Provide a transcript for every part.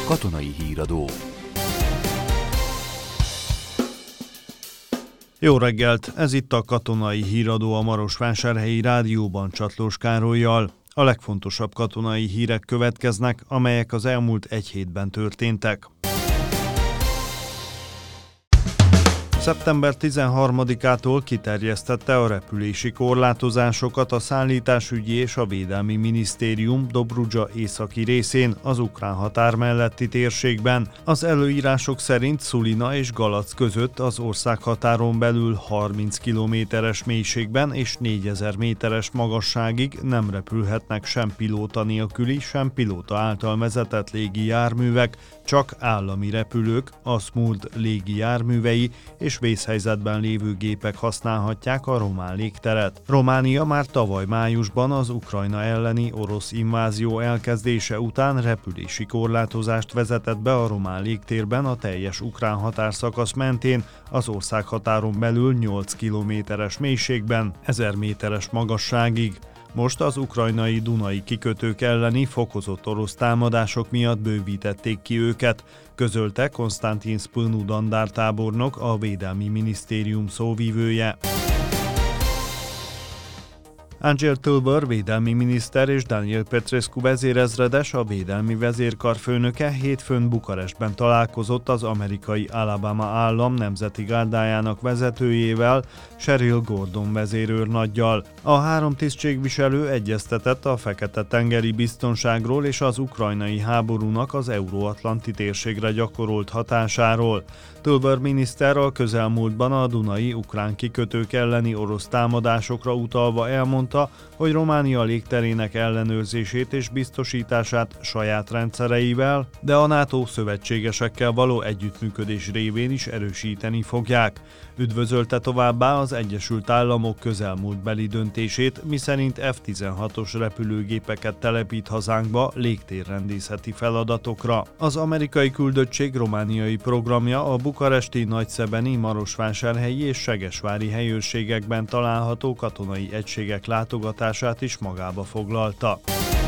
Katonai Híradó. Jó reggelt! Ez itt a Katonai Híradó a Marosvásárhelyi Rádióban Csatlós Károllyal. A legfontosabb katonai hírek következnek, amelyek az elmúlt egy hétben történtek. Szeptember 13-ától kiterjesztette a repülési korlátozásokat a Szállításügyi és a Védelmi Minisztérium Dobrudza északi részén, az ukrán határ melletti térségben. Az előírások szerint Szulina és Galac között az országhatáron belül 30 kilométeres mélységben és 4000 méteres magasságig nem repülhetnek sem pilóta nélküli, sem pilóta által vezetett légi járművek, csak állami repülők, a SMURD légi járművei és vészhelyzetben lévő gépek használhatják a román légteret. Románia már tavaly májusban az Ukrajna elleni orosz invázió elkezdése után repülési korlátozást vezetett be a román légtérben a teljes ukrán határszakasz mentén, az országhatáron belül 8 kilométeres mélységben, 1000 méteres magasságig. Most az ukrajnai Dunai kikötők elleni fokozott orosz támadások miatt bővítették ki őket, közölte Konstantin Spânu dandártábornok, a Védelmi Minisztérium szóvivője. Angel Tölver védelmi miniszter és Daniel Petrescu vezérezredes, a védelmi vezérkar főnöke hétfőn Bukarestben találkozott az amerikai Alabama állam nemzeti gárdájának vezetőjével, Cheryl Gordon vezérőrnaggyal. A három tisztségviselő egyeztetett a Fekete-tengeri biztonságról és az ukrajnai háborúnak az euróatlanti térségre gyakorolt hatásáról. Tölver miniszter a közelmúltban a Dunai ukrán kikötők elleni orosz támadásokra utalva elmondta, hogy Románia légterének ellenőrzését és biztosítását saját rendszereivel, de a NATO szövetségesekkel való együttműködés révén is erősíteni fogják. Üdvözölte továbbá az Egyesült Államok közelmúltbeli döntését, miszerint F-16-os repülőgépeket telepít hazánkba légtérrendészeti feladatokra. Az amerikai küldöttség romániai programja a bukaresti, nagyszebeni, marosvásárhelyi és segesvári helyőrségekben található katonai egységek látogatását is magába foglalta.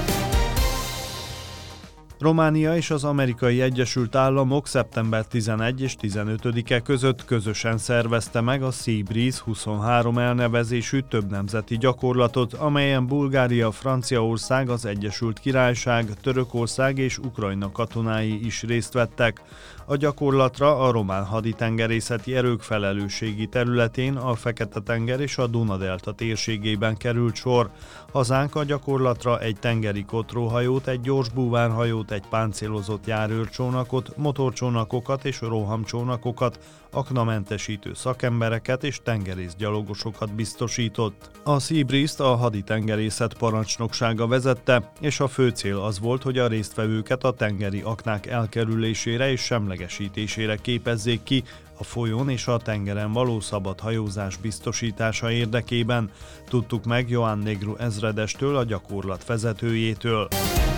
Románia és az Amerikai Egyesült Államok szeptember 11 és 15-e között közösen szervezte meg a Sea Breeze 23 elnevezésű többnemzeti gyakorlatot, amelyen Bulgária, Franciaország, az Egyesült Királyság, Törökország és Ukrajna katonái is részt vettek. A gyakorlatra a román haditengerészeti erők felelősségi területén a Fekete-tenger és a Duna-delta térségében került sor. Hazánk a gyakorlatra egy tengeri kotróhajót, egy gyorsbúvárhajót, egy páncélozott járőrcsónakot, motorcsónakokat és rohamcsónakokat, aknamentesítő szakembereket és tengerészgyalogosokat biztosított. A Sea Breeze-t a haditengerészet parancsnoksága vezette, és a fő cél az volt, hogy a résztvevőket a tengeri aknák elkerülésére és semlegesítésére képezzék ki, a folyón és a tengeren való szabad hajózás biztosítása érdekében, tudtuk meg Ioan Negru ezredestől, a gyakorlat vezetőjétől.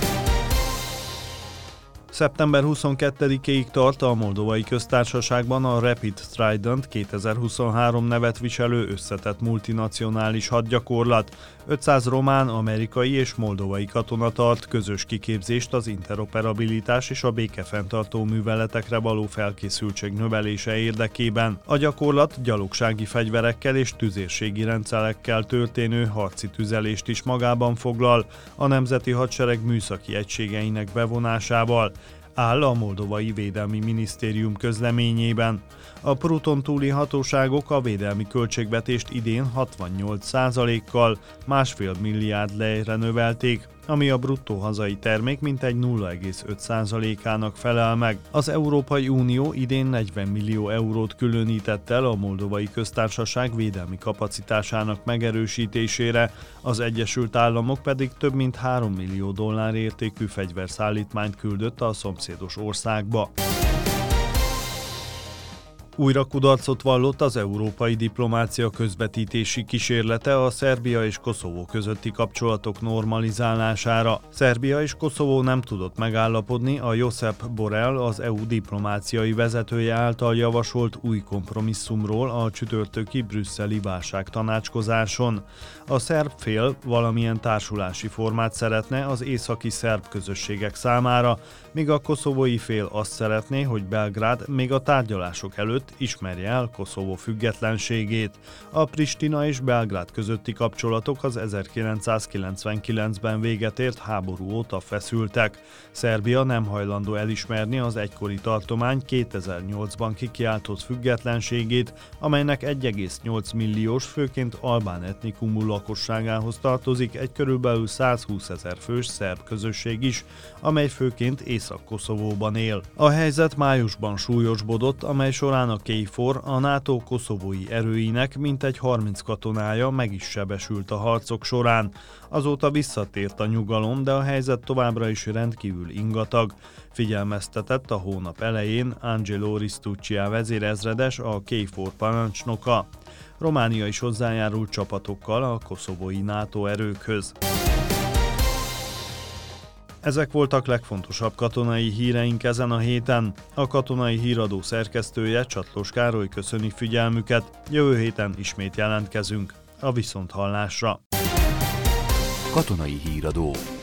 Szeptember 22-ig tart a Moldovai Köztársaságban a Rapid Trident 2023 nevet viselő összetett multinacionális hadgyakorlat. 500 román, amerikai és moldovai katona tart közös kiképzést az interoperabilitás és a békefenntartó műveletekre való felkészültség növelése érdekében. A gyakorlat gyalogsági fegyverekkel és tüzérségi rendszerekkel történő harci tüzelést is magában foglal, a Nemzeti Hadsereg műszaki egységeinek bevonásával, áll a Moldovai Védelmi Minisztérium közleményében. A Pruton túli hatóságok a védelmi költségvetést idén 68%-kal, 1,5 milliárd lejre növelték, ami a bruttó hazai termék mintegy 0,5%-ának felel meg. Az Európai Unió idén 40 millió eurót különített el a Moldovai Köztársaság védelmi kapacitásának megerősítésére, az Egyesült Államok pedig több mint 3 millió dollár értékű fegyverszállítmányt küldött a szomszédos országba. Újra kudarcot vallott az európai diplomácia közvetítési kísérlete a Szerbia és Koszovó közötti kapcsolatok normalizálására. Szerbia és Koszovó nem tudott megállapodni a Josep Borrell, az EU diplomáciai vezetője által javasolt új kompromisszumról a csütörtöki brüsszeli válságtanácskozáson. A szerb fél valamilyen társulási formát szeretne az északi szerb közösségek számára, míg a koszovói fél azt szeretné, hogy Belgrád még a tárgyalások előtt ismerje el Koszovó függetlenségét. A Pristina és Belgrád közötti kapcsolatok az 1999-ben véget ért háború óta feszültek. Szerbia nem hajlandó elismerni az egykori tartomány 2008-ban kikiáltott függetlenségét, amelynek 1,8 milliós, főként albán etnikumú lakosságához tartozik egy körülbelül 120 000 fős szerb közösség is, amely főként Észak-Koszovóban él. A helyzet májusban súlyosbodott, amely során a KFOR, a NATO koszovói erőinek mintegy 30 katonája meg is sebesült a harcok során. Azóta visszatért a nyugalom, de a helyzet továbbra is rendkívül ingatag. Figyelmeztetett a hónap elején Angelo Ristuccia vezérezredes, a KFOR parancsnoka. Románia is hozzájárult csapatokkal a koszovói NATO erőkhöz. Ezek voltak legfontosabb katonai híreink ezen a héten. A Katonai Híradó szerkesztője, Csatlós Károly köszöni figyelmüket. Jövő héten ismét jelentkezünk. A viszonthallásra. Katonai Híradó.